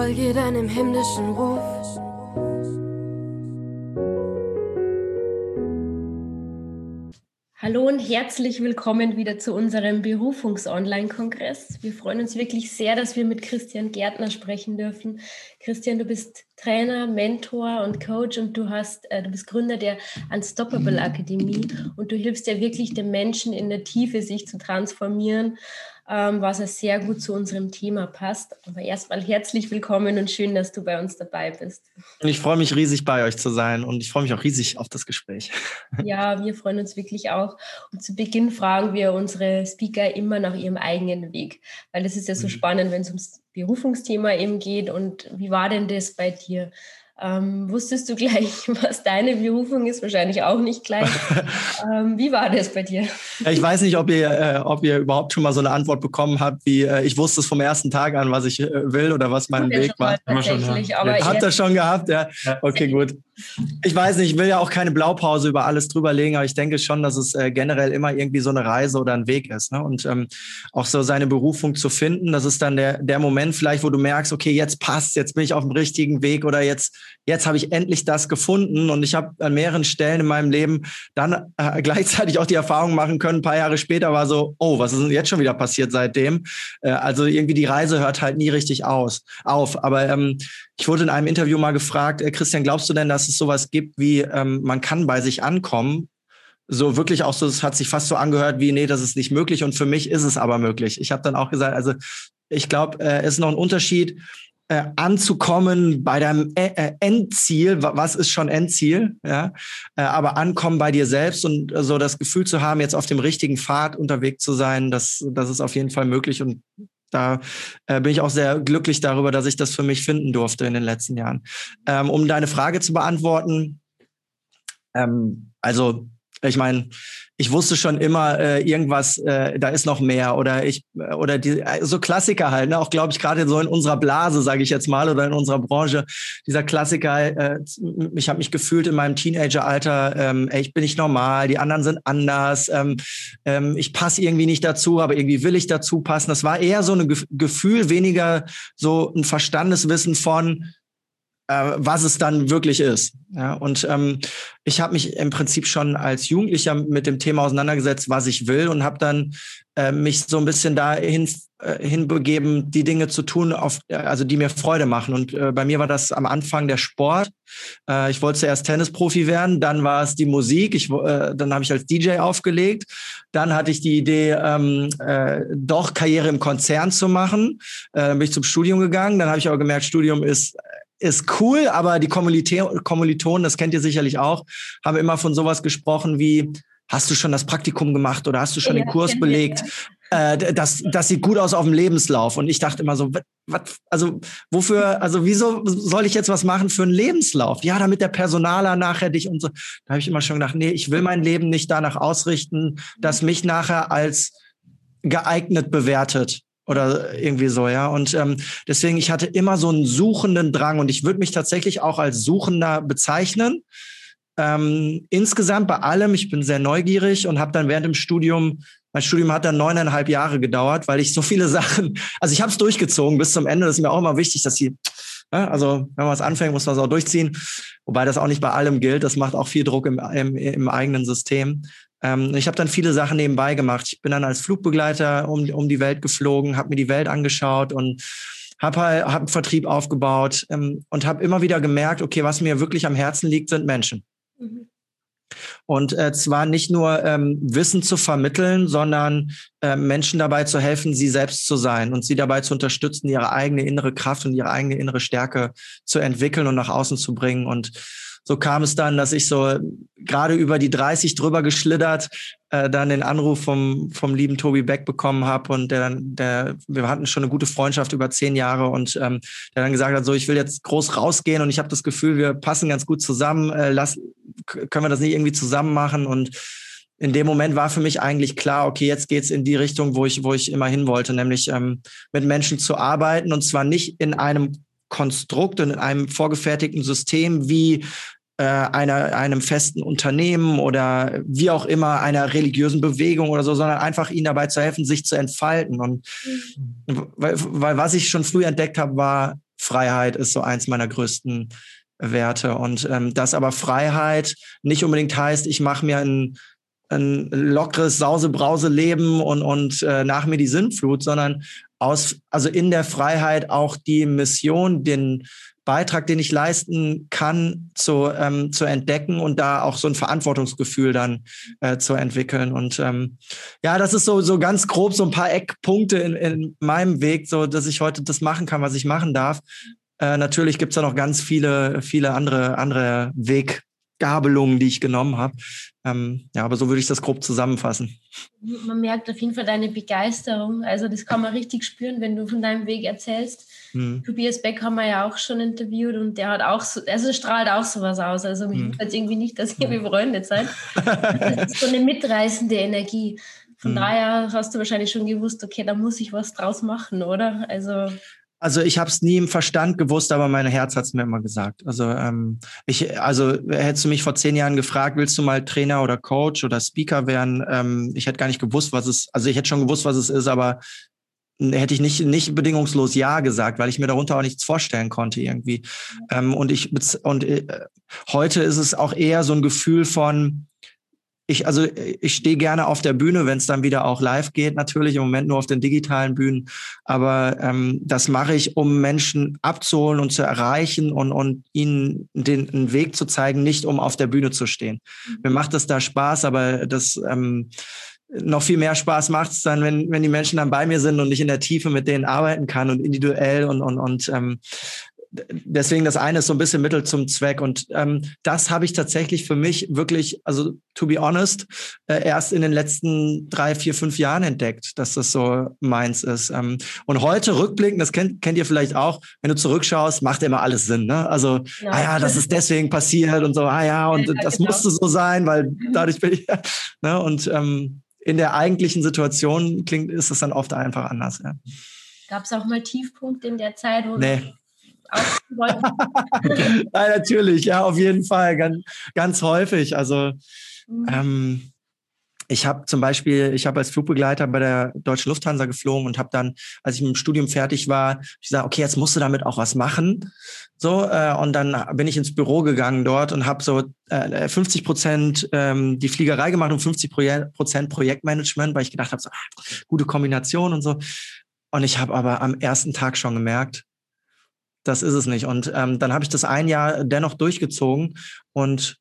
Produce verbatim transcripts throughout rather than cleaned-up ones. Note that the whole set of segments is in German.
folge deinem himmlischen Ruf. Hallo und herzlich willkommen wieder zu unserem Berufungs-Online-Kongress. Wir freuen uns wirklich sehr, dass wir mit Christian Gärtner sprechen dürfen. Christian, du bist Trainer, Mentor und Coach und du hast, äh, du bist Gründer der Unstoppable Akademie und du hilfst ja wirklich den Menschen in der Tiefe, sich zu transformieren, ähm, was ja sehr gut zu unserem Thema passt. Aber erstmal herzlich willkommen und schön, dass du bei uns dabei bist. Ich freue mich riesig, bei euch zu sein und ich freue mich auch riesig auf das Gespräch. Ja, wir freuen uns wirklich auch. Und zu Beginn fragen wir unsere Speaker immer nach ihrem eigenen Weg, weil das ist ja so mhm. spannend, wenn es ums Berufungsthema eben geht. Und wie war denn das bei dir? Ähm, wusstest du gleich, was deine Berufung ist? Wahrscheinlich auch nicht gleich. ähm, wie war das bei dir? Ich weiß nicht, ob ihr, äh, ob ihr überhaupt schon mal so eine Antwort bekommen habt, wie äh, ich wusste es vom ersten Tag an, was ich äh, will oder was mein Weg war. Tatsächlich, aber ja. Habt ihr schon gehabt? Ja. Okay, gut. Ich weiß nicht, ich will ja auch keine Blaupause über alles drüber legen, aber ich denke schon, dass es äh, generell immer irgendwie so eine Reise oder ein Weg ist. Ne? Und ähm, auch so seine Berufung zu finden, das ist dann der, der Moment vielleicht, wo du merkst, okay, jetzt passt, jetzt bin ich auf dem richtigen Weg oder jetzt, jetzt habe ich endlich das gefunden. Und ich habe an mehreren Stellen in meinem Leben dann äh, gleichzeitig auch die Erfahrung machen können, ein paar Jahre später war so, oh, was ist denn jetzt schon wieder passiert seitdem? Äh, also irgendwie die Reise hört halt nie richtig aus, auf. Aber ähm, ich wurde in einem Interview mal gefragt, äh, Christian, glaubst du denn, dass es sowas gibt wie, ähm, man kann bei sich ankommen? So wirklich auch so, es hat sich fast so angehört wie, nee, das ist nicht möglich und für mich ist es aber möglich. Ich habe dann auch gesagt, also ich glaube, äh, es ist noch ein Unterschied, äh, anzukommen bei deinem äh, Endziel. Was ist schon Endziel? Ja, äh, aber ankommen bei dir selbst und äh, so das Gefühl zu haben, jetzt auf dem richtigen Pfad unterwegs zu sein, das, das ist auf jeden Fall möglich und da äh, bin ich auch sehr glücklich darüber, dass ich das für mich finden durfte in den letzten Jahren. Ähm, um deine Frage zu beantworten, ähm, also ich meine, ich wusste schon immer äh, irgendwas, äh, da ist noch mehr oder ich oder die so Klassiker halt, ne? Auch glaube ich gerade so in unserer Blase, sage ich jetzt mal, oder in unserer Branche, dieser Klassiker. Äh, ich habe mich gefühlt in meinem Teenageralter, ähm, ey, ich bin nicht normal, die anderen sind anders, ähm, ähm, ich passe irgendwie nicht dazu, aber irgendwie will ich dazu passen. Das war eher so ein Ge- Gefühl, weniger so ein Verstandeswissen von was es dann wirklich ist. Ja, und ähm, ich habe mich im Prinzip schon als Jugendlicher mit dem Thema auseinandergesetzt, was ich will und habe dann äh, mich so ein bisschen dahin äh, hinbegeben, die Dinge zu tun, auf, also die mir Freude machen. Und äh, bei mir war das am Anfang der Sport. Äh, ich wollte zuerst Tennisprofi werden, dann war es die Musik. Ich, äh, dann habe ich als D J aufgelegt. Dann hatte ich die Idee, ähm, äh, doch Karriere im Konzern zu machen. Äh, dann bin ich zum Studium gegangen. Dann habe ich aber gemerkt, Studium ist ist cool, aber die Kommilitonen, das kennt ihr sicherlich auch, haben immer von sowas gesprochen wie, hast du schon das Praktikum gemacht oder hast du schon ja, den Kurs belegt? Ja. Äh, das, das sieht gut aus auf dem Lebenslauf. Und ich dachte immer so, was, also wofür, also wieso soll ich jetzt was machen für einen Lebenslauf? Ja, damit der Personaler nachher dich und so. Da habe ich immer schon gedacht, nee, ich will mein Leben nicht danach ausrichten, dass mich nachher als geeignet bewertet. Oder irgendwie so, ja. Und ähm, deswegen, ich hatte immer so einen suchenden Drang und ich würde mich tatsächlich auch als Suchender bezeichnen. Ähm, insgesamt bei allem, ich bin sehr neugierig und habe dann während dem Studium, mein Studium hat dann neuneinhalb Jahre gedauert, weil ich so viele Sachen, also ich habe es durchgezogen bis zum Ende. Das ist mir auch immer wichtig, dass sie, ja, also wenn man was anfängt, muss man es auch durchziehen. Wobei das auch nicht bei allem gilt. Das macht auch viel Druck im, im, im eigenen System. Ähm, ich habe dann viele Sachen nebenbei gemacht. Ich bin dann als Flugbegleiter um, um die Welt geflogen, habe mir die Welt angeschaut und habe halt, hab einen Vertrieb aufgebaut ähm, und habe immer wieder gemerkt, okay, was mir wirklich am Herzen liegt, sind Menschen. Mhm. Und äh, zwar nicht nur ähm, Wissen zu vermitteln, sondern äh, Menschen dabei zu helfen, sie selbst zu sein und sie dabei zu unterstützen, ihre eigene innere Kraft und ihre eigene innere Stärke zu entwickeln und nach außen zu bringen. Und so kam es dann, dass ich so gerade über die dreißig drüber geschlittert, äh, dann den Anruf vom vom lieben Tobi Beck bekommen habe und der dann, der, wir hatten schon eine gute Freundschaft über zehn Jahre und ähm, der dann gesagt hat, so ich will jetzt groß rausgehen und ich habe das Gefühl, wir passen ganz gut zusammen, äh, lass, können wir das nicht irgendwie zusammen machen und in dem Moment war für mich eigentlich klar, okay, jetzt geht's in die Richtung, wo ich wo ich immer hin wollte, nämlich ähm, mit Menschen zu arbeiten und zwar nicht in einem Konstrukt und in einem vorgefertigten System wie äh, einer, einem festen Unternehmen oder wie auch immer einer religiösen Bewegung oder so, sondern einfach ihnen dabei zu helfen, sich zu entfalten. Und mhm. weil, weil was ich schon früh entdeckt habe, war Freiheit ist so eins meiner größten Werte. Und ähm, dass aber Freiheit nicht unbedingt heißt, ich mache mir ein, ein lockeres Sause-Brause-Leben und, und äh, nach mir die Sinnflut, sondern aus, also in der Freiheit auch die Mission, den Beitrag, den ich leisten kann, zu, ähm, zu entdecken und da auch so ein Verantwortungsgefühl dann äh, zu entwickeln. Und ähm, ja, das ist so, so ganz grob so ein paar Eckpunkte in, in meinem Weg, so dass ich heute das machen kann, was ich machen darf. Äh, natürlich gibt's da noch ganz viele, viele andere, andere Weggabelungen, die ich genommen habe. Ähm, ja, aber so würde ich das grob zusammenfassen. Man merkt auf jeden Fall deine Begeisterung. Also das kann man richtig spüren, wenn du von deinem Weg erzählst. Hm. Tobias Beck haben wir ja auch schon interviewt und der hat auch so, also strahlt auch sowas aus. Also mich hm. wundert irgendwie nicht, dass ihr befreundet seid. Das ist so eine mitreißende Energie. Von hm. daher hast du wahrscheinlich schon gewusst, okay, da muss ich was draus machen, oder? Also Also ich habe es nie im Verstand gewusst, aber mein Herz hat es mir immer gesagt. Also ähm, ich, also hättest du mich vor zehn Jahren gefragt, willst du mal Trainer oder Coach oder Speaker werden? Ähm, ich hätte gar nicht gewusst, was es. Also ich hätte schon gewusst, was es ist, aber hätte ich nicht nicht bedingungslos ja gesagt, weil ich mir darunter auch nichts vorstellen konnte irgendwie. Ähm, und ich und äh, heute ist es auch eher so ein Gefühl von Ich, also ich stehe gerne auf der Bühne, wenn es dann wieder auch live geht, natürlich im Moment nur auf den digitalen Bühnen. Aber ähm, das mache ich, um Menschen abzuholen und zu erreichen und, und ihnen den einen Weg zu zeigen, nicht um auf der Bühne zu stehen. Mhm. Mir macht das da Spaß, aber das ähm, noch viel mehr Spaß macht es dann, wenn, wenn die Menschen dann bei mir sind und ich in der Tiefe mit denen arbeiten kann und individuell und, und, und ähm, deswegen das eine ist so ein bisschen Mittel zum Zweck und ähm, das habe ich tatsächlich für mich wirklich, also to be honest, äh, erst in den letzten drei, vier, fünf Jahren entdeckt, dass das so meins ist. Ähm, und heute rückblickend, das kennt, kennt ihr vielleicht auch, wenn du zurückschaust, macht immer alles Sinn, ne? Also, ja. ah ja, das ist deswegen passiert und so, ah ja, und ja, das genau. musste so sein, weil dadurch bin ich, ne? Und ähm, in der eigentlichen Situation klingt, ist es dann oft einfach anders, ja. Gab es auch mal Tiefpunkte in der Zeit, wo nee. Nein, natürlich, ja, auf jeden Fall, ganz, ganz häufig. Also mhm. ähm, ich habe zum Beispiel, ich habe als Flugbegleiter bei der Deutschen Lufthansa geflogen und habe dann, als ich mit dem Studium fertig war, ich gesagt, okay, jetzt musst du damit auch was machen. So äh, und dann bin ich ins Büro gegangen dort und habe so äh, fünfzig Prozent ähm, die Fliegerei gemacht und fünfzig Prozent Projektmanagement, weil ich gedacht habe, so, ah, gute Kombination und so. Und ich habe aber am ersten Tag schon gemerkt, das ist es nicht. Und ähm, dann habe ich das ein Jahr dennoch durchgezogen und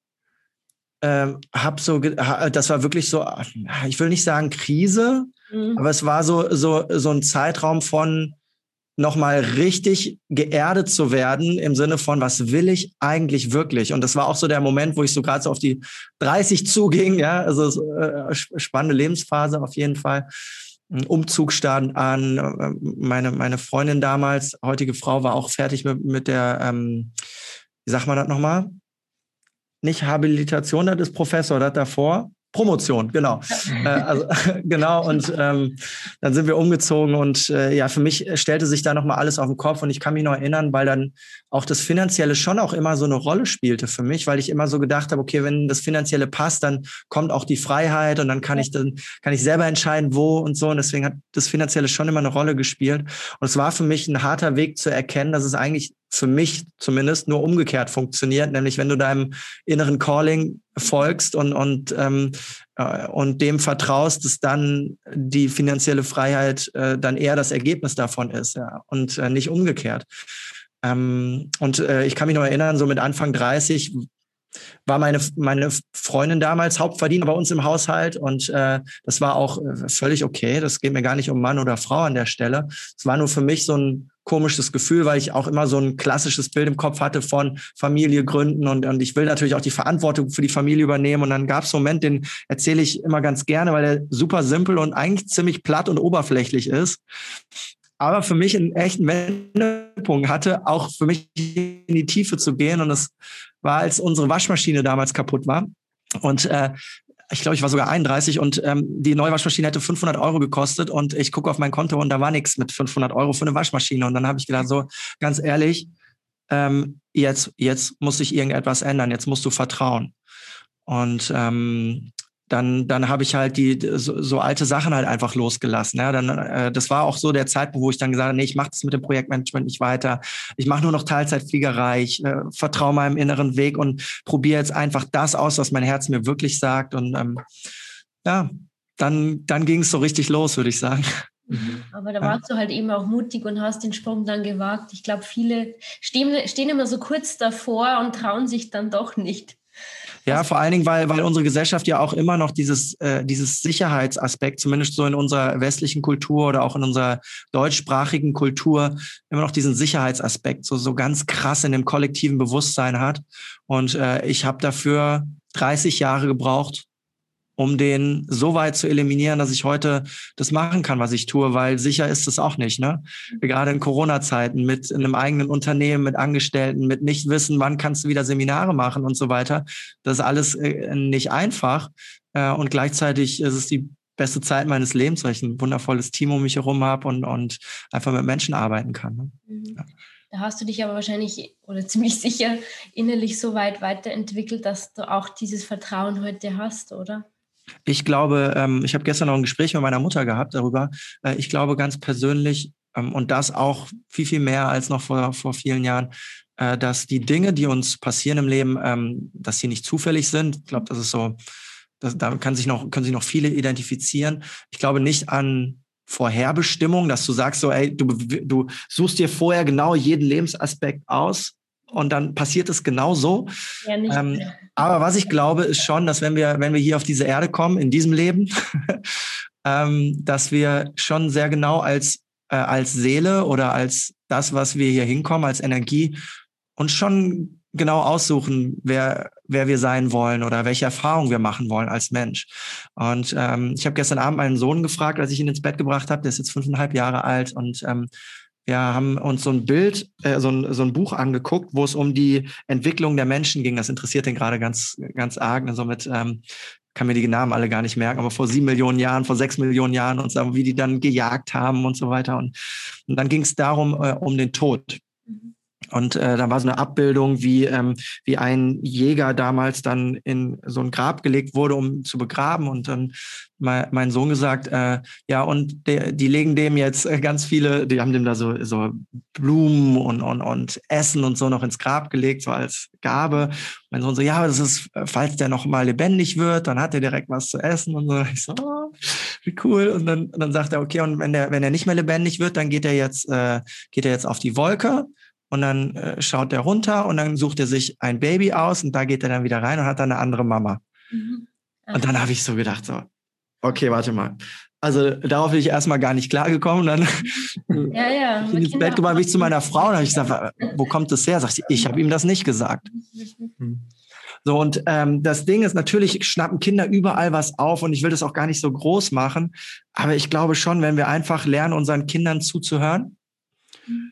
ähm, habe so, das war wirklich so, ich will nicht sagen Krise, mhm. aber es war so so so ein Zeitraum von nochmal richtig geerdet zu werden im Sinne von, was will ich eigentlich wirklich? Und das war auch so der Moment, wo ich so gerade so auf die dreißig zuging, ja, also äh, spannende Lebensphase auf jeden Fall. Ein Umzug stand an. Meine, meine Freundin damals, heutige Frau, war auch fertig mit, mit der, ähm, wie sagt man das nochmal? Nicht Habilitation, das ist Professor, das davor. Promotion, genau. äh, also, genau, und ähm, dann sind wir umgezogen und äh, ja, für mich stellte sich da nochmal alles auf den Kopf und ich kann mich noch erinnern, weil dann auch das Finanzielle schon auch immer so eine Rolle spielte für mich, weil ich immer so gedacht habe, okay, wenn das Finanzielle passt, dann kommt auch die Freiheit und dann kann ich dann kann ich selber entscheiden, wo und so und deswegen hat das Finanzielle schon immer eine Rolle gespielt und es war für mich ein harter Weg zu erkennen, dass es eigentlich für mich zumindest nur umgekehrt funktioniert, nämlich wenn du deinem inneren Calling folgst und und ähm, äh, und dem vertraust, dass dann die finanzielle Freiheit äh, dann eher das Ergebnis davon ist, ja, und äh, nicht umgekehrt. Ähm, und äh, ich kann mich noch erinnern, so mit Anfang dreißig war meine meine Freundin damals Hauptverdiener bei uns im Haushalt und äh, das war auch äh, völlig okay. Das geht mir gar nicht um Mann oder Frau an der Stelle. Es war nur für mich so ein komisches Gefühl, weil ich auch immer so ein klassisches Bild im Kopf hatte von Familie gründen und, und ich will natürlich auch die Verantwortung für die Familie übernehmen. Und dann gab es einen Moment, den erzähle ich immer ganz gerne, weil er super simpel und eigentlich ziemlich platt und oberflächlich ist. Aber für mich einen echten Wendepunkt hatte, auch für mich in die Tiefe zu gehen. Und das war, als unsere Waschmaschine damals kaputt war. Und äh, ich glaube, ich war sogar einunddreißig und ähm, die neue Waschmaschine hätte fünfhundert Euro gekostet und ich gucke auf mein Konto und da war nichts mit fünfhundert Euro für eine Waschmaschine. Und dann habe ich gedacht, so ganz ehrlich, ähm, jetzt, jetzt muss sich irgendetwas ändern, jetzt musst du vertrauen. Und ähm, dann, dann habe ich halt die so, so alte Sachen halt einfach losgelassen. Ja, dann, äh, das war auch so der Zeitpunkt, wo ich dann gesagt habe, nee, ich mache das mit dem Projektmanagement nicht weiter. Ich mache nur noch Teilzeitfliegerei. Ich äh, vertraue meinem inneren Weg und probiere jetzt einfach das aus, was mein Herz mir wirklich sagt. Und ähm, ja, dann, dann ging es so richtig los, würde ich sagen. Aber da warst du halt eben auch mutig und hast den Sprung dann gewagt. Ich glaube, viele stehen, stehen immer so kurz davor und trauen sich dann doch nicht. Ja, vor allen Dingen, weil, weil unsere Gesellschaft ja auch immer noch dieses, äh, dieses Sicherheitsaspekt, zumindest so in unserer westlichen Kultur oder auch in unserer deutschsprachigen Kultur, immer noch diesen Sicherheitsaspekt so, so ganz krass in dem kollektiven Bewusstsein hat. Und äh, ich habe dafür dreißig Jahre gebraucht, um den so weit zu eliminieren, dass ich heute das machen kann, was ich tue, weil sicher ist es auch nicht, ne? Gerade in Corona-Zeiten mit einem eigenen Unternehmen, mit Angestellten, mit nicht wissen, wann kannst du wieder Seminare machen und so weiter. Das ist alles äh, nicht einfach. Äh, und gleichzeitig ist es die beste Zeit meines Lebens, weil ich ein wundervolles Team um mich herum habe und, und einfach mit Menschen arbeiten kann. Ne? Mhm. Ja. Da hast du dich aber wahrscheinlich oder ziemlich sicher innerlich so weit weiterentwickelt, dass du auch dieses Vertrauen heute hast, oder? Ich glaube, ähm, ich habe gestern noch ein Gespräch mit meiner Mutter gehabt darüber. Äh, ich glaube ganz persönlich, ähm, und das auch viel, viel mehr als noch vor, vor vielen Jahren, äh, dass die Dinge, die uns passieren im Leben, ähm, dass sie nicht zufällig sind. Ich glaube, das ist so, das, da kann sich noch, können sich noch viele identifizieren. Ich glaube nicht an Vorherbestimmung, dass du sagst so, ey, du, du suchst dir vorher genau jeden Lebensaspekt aus und dann passiert es genau so. Ja, nicht. Ähm, aber was ich glaube, ist schon, dass wenn wir, wenn wir hier auf diese Erde kommen, in diesem Leben, ähm, dass wir schon sehr genau als, äh, als Seele oder als das, was wir hier hinkommen, als Energie, uns schon genau aussuchen, wer, wer wir sein wollen oder welche Erfahrungen wir machen wollen als Mensch. Und ähm, ich habe gestern Abend meinen Sohn gefragt, als ich ihn ins Bett gebracht habe, der ist jetzt fünfeinhalb Jahre alt und ähm, wir haben uns so ein Bild, äh, so, ein, so ein Buch angeguckt, wo es um die Entwicklung der Menschen ging. Das interessiert ihn gerade ganz, ganz arg. Und somit ähm, kann mir die Namen alle gar nicht merken, aber vor sieben Millionen Jahren, vor sechs Millionen Jahren und so, wie die dann gejagt haben und so weiter. Und, und dann ging es darum, äh, um den Tod. Mhm. Und äh, da war so eine Abbildung, wie ähm, wie ein Jäger damals dann in so ein Grab gelegt wurde, um zu begraben. Und dann mein, mein Sohn gesagt, äh, ja, und de, die legen dem jetzt ganz viele, die haben dem da so so Blumen und und und Essen und so noch ins Grab gelegt, so als Gabe. Mein Sohn so, ja, das ist, falls der noch mal lebendig wird, dann hat er direkt was zu essen. Und so. Ich so, oh, wie cool. Und dann und dann sagt er, okay, und wenn der wenn er nicht mehr lebendig wird, dann geht er jetzt äh, geht er jetzt auf die Wolke. Und dann äh, schaut er runter und dann sucht er sich ein Baby aus und da geht er dann wieder rein und hat dann eine andere Mama. Mhm. Und dann habe ich so gedacht, so, okay, warte mal. Also darauf bin ich erstmal gar nicht klargekommen. Dann ja, ja. ich bin ins Bett gekommen, bin ich zu meiner Frau und habe ich gesagt, wo kommt das her? Sagt sie, ich habe ihm das nicht gesagt. Mhm. So, und ähm, das Ding ist, natürlich schnappen Kinder überall was auf und ich will das auch gar nicht so groß machen. Aber ich glaube schon, wenn wir einfach lernen, unseren Kindern zuzuhören, mhm.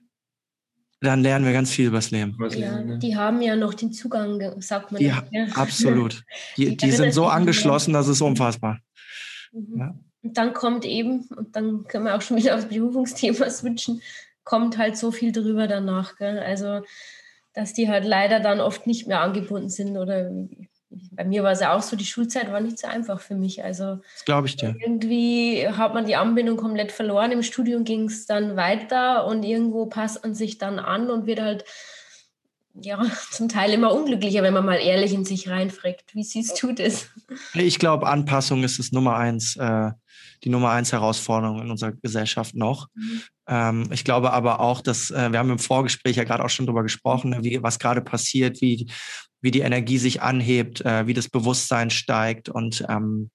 dann lernen wir ganz viel übers Leben. Ja, die haben ja noch den Zugang, sagt man. Ja, ja. Absolut. Die, die, die sind so angeschlossen, das ist unfassbar. Mhm. Ja. Und dann kommt eben, und dann können wir auch schon wieder aufs Berufungsthema switchen, kommt halt so viel drüber danach. Gell? Also, dass die halt leider dann oft nicht mehr angebunden sind. Oder bei mir war es ja auch so, die Schulzeit war nicht so einfach für mich. Also das glaube ich dir. Irgendwie hat man die Anbindung komplett verloren. Im Studium ging es dann weiter und irgendwo passt man sich dann an und wird halt ja zum Teil immer unglücklicher, wenn man mal ehrlich in sich reinfragt. Wie siehst du das? Ich glaube, Anpassung ist das Nummer eins, äh, die Nummer eins Herausforderung in unserer Gesellschaft noch. Mhm. Ähm, ich glaube aber auch, dass äh, wir haben im Vorgespräch ja gerade auch schon drüber gesprochen, wie was gerade passiert, wie wie die Energie sich anhebt, äh, wie das Bewusstsein steigt und ähm,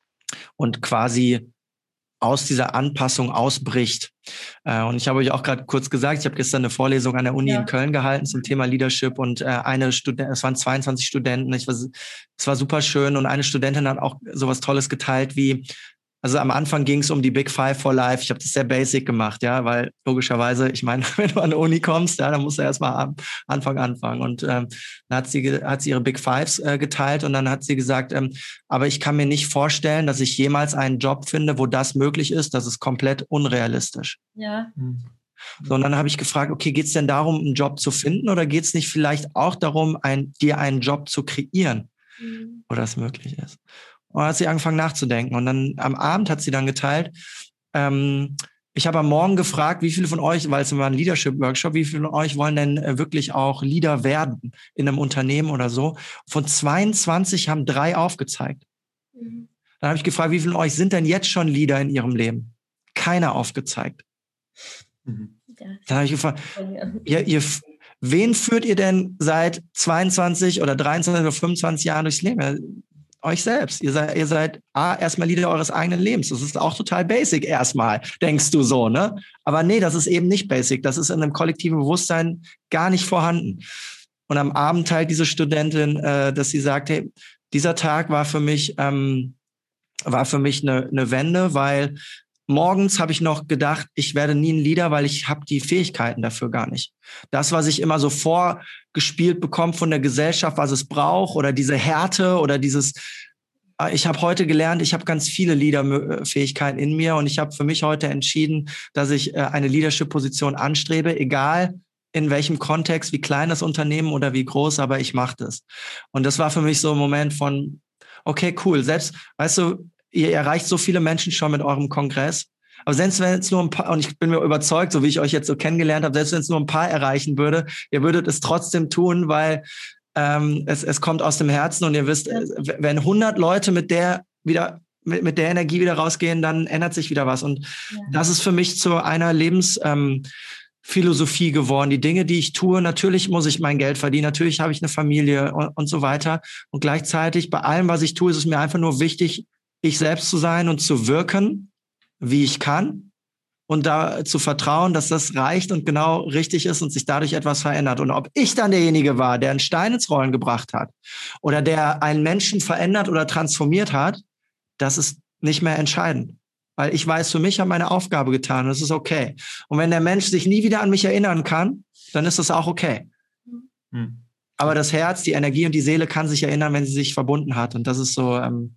und quasi aus dieser Anpassung ausbricht. Äh, und ich habe euch auch gerade kurz gesagt, ich habe gestern eine Vorlesung an der Uni ja. in Köln gehalten zum Thema Leadership und äh, eine Studentin, es waren zweiundzwanzig Studenten, ich war, es war super schön und eine Studentin hat auch sowas Tolles geteilt wie, also am Anfang ging es um die Big Five for Life. Ich habe das sehr basic gemacht, ja, weil logischerweise, ich meine, wenn du an die Uni kommst, ja, dann musst du erstmal am Anfang anfangen. Und ähm, dann hat sie, hat sie ihre Big Fives äh, geteilt und dann hat sie gesagt, ähm, aber ich kann mir nicht vorstellen, dass ich jemals einen Job finde, wo das möglich ist. Das ist komplett unrealistisch. Ja. Mhm. So, und dann habe ich gefragt, okay, geht es denn darum, einen Job zu finden oder geht es nicht vielleicht auch darum, ein, dir einen Job zu kreieren, mhm. wo das möglich ist? Und dann hat sie angefangen nachzudenken. Und dann am Abend hat sie dann geteilt, ähm, ich habe am Morgen gefragt, wie viele von euch, weil es war ein Leadership-Workshop, wie viele von euch wollen denn äh, wirklich auch Leader werden in einem Unternehmen oder so? Von zweiundzwanzig haben drei aufgezeigt. Mhm. Dann habe ich gefragt, wie viele von euch sind denn jetzt schon Leader in ihrem Leben? Keiner aufgezeigt. Mhm. Dann habe ich gefragt, ihr, ihr, wen führt ihr denn seit zweiundzwanzig oder dreiundzwanzig oder fünfundzwanzig Jahren durchs Leben? Euch selbst. Ihr seid, ihr seid A, erstmal Leader eures eigenen Lebens. Das ist auch total basic erstmal, denkst du so, ne? Aber nee, das ist eben nicht basic. Das ist in einem kollektiven Bewusstsein gar nicht vorhanden. Und am Abend teilt diese Studentin, äh, dass sie sagt, hey, dieser Tag war für mich, ähm, war für mich eine, eine Wende, weil morgens habe ich noch gedacht, ich werde nie ein Leader, weil ich habe die Fähigkeiten dafür gar nicht. Das, was ich immer so vorgespielt bekomme von der Gesellschaft, was es braucht, oder diese Härte oder dieses, ich habe heute gelernt, ich habe ganz viele Leader-Fähigkeiten in mir und ich habe für mich heute entschieden, dass ich eine Leadership-Position anstrebe, egal in welchem Kontext, wie klein das Unternehmen oder wie groß, aber ich mache das. Und das war für mich so ein Moment von, okay, cool, selbst, weißt du, ihr erreicht so viele Menschen schon mit eurem Kongress. Aber selbst wenn es nur ein paar, und ich bin mir überzeugt, so wie ich euch jetzt so kennengelernt habe, selbst wenn es nur ein paar erreichen würde, ihr würdet es trotzdem tun, weil ähm, es, es kommt aus dem Herzen und ihr wisst, ja. Wenn hundert Leute mit der wieder mit, mit der Energie wieder rausgehen, dann ändert sich wieder was. Und ja. Das ist für mich zu einer Lebens ähm, Philosophie geworden. Die Dinge, die ich tue, natürlich muss ich mein Geld verdienen, natürlich habe ich eine Familie und, und so weiter. Und gleichzeitig bei allem, was ich tue, ist es mir einfach nur wichtig, ich selbst zu sein und zu wirken, wie ich kann und da zu vertrauen, dass das reicht und genau richtig ist und sich dadurch etwas verändert. Und ob ich dann derjenige war, der einen Stein ins Rollen gebracht hat oder der einen Menschen verändert oder transformiert hat, das ist nicht mehr entscheidend. Weil ich weiß, für mich habe meine Aufgabe getan und das ist okay. Und wenn der Mensch sich nie wieder an mich erinnern kann, dann ist das auch okay. Hm. Aber das Herz, die Energie und die Seele kann sich erinnern, wenn sie sich verbunden hat. Und das ist so... Ähm,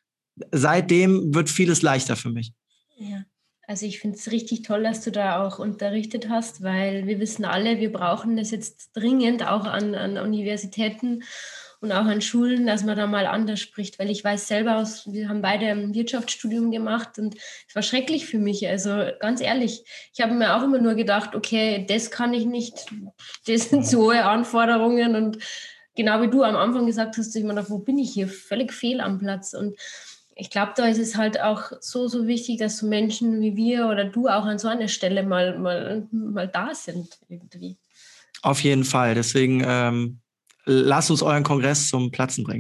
seitdem wird vieles leichter für mich. Ja, also ich finde es richtig toll, dass du da auch unterrichtet hast, weil wir wissen alle, wir brauchen das jetzt dringend auch an, an Universitäten und auch an Schulen, dass man da mal anders spricht, weil ich weiß selber, aus, wir haben beide ein Wirtschaftsstudium gemacht und es war schrecklich für mich, also ganz ehrlich, ich habe mir auch immer nur gedacht, okay, das kann ich nicht, das sind so hohe Anforderungen und genau wie du am Anfang gesagt hast, ich meine, wo bin ich hier? Völlig fehl am Platz und ich glaube, da ist es halt auch so, so wichtig, dass so Menschen wie wir oder du auch an so einer Stelle mal, mal, mal da sind irgendwie. Auf jeden Fall. Deswegen ähm, lasst uns euren Kongress zum Platzen bringen.